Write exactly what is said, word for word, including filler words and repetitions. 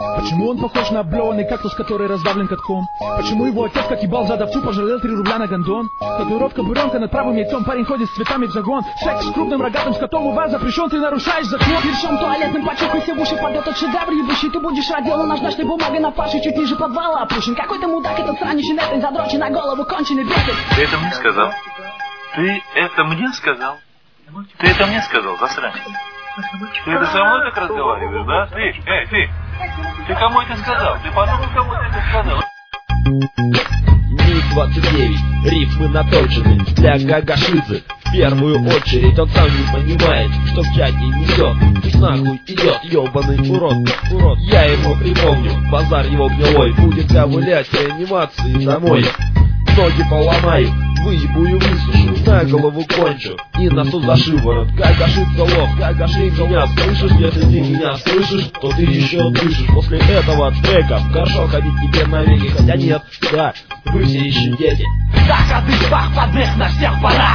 Почему он похож на облеванный кактус, который раздавлен катком? Почему его отец, как ебал задавцу, пожалел три рубля на гондон? Татуировка буренка над правым яйцом, парень ходит с цветами в загон. Секс с крупным рогатым скотом у вас запрещен, ты нарушаешь закон. Вершом туалетным почухайся в уши под этот шедевр ебущий. Ты будешь родил на ждачной бумаге на фарше чуть ниже подвала опущен. Какой-то мудак, этот сранищий этой задрочен на голову конченый бесит. Ты это мне сказал? Ты это мне сказал? Ты это мне сказал, засранец? Ты это со мной так разговариваешь, да? Ты, эй, ты! Ты кому это сказал? Ты подумал, кому ты это сказал? Миг двадцать девять, рифмы наточены для Гагашидзе. В первую очередь он сам не понимает, что в чате несет. Пусть нахуй идет, ебаный урод, урод. Я ему припомню, базар его гнилой будет ковылять в реанимации домой. Ноги поломаю, выебу и высушу, на голову кончу и носу за шиворот. Гагашидзе лох, Гагашидзе меня слышишь? Если ты меня слышишь, то ты еще дышишь. После этого трека в горшок ходить тебе навеки. Хотя нет, да, вы все еще дети. Так, а ты бах, подных на всех пора.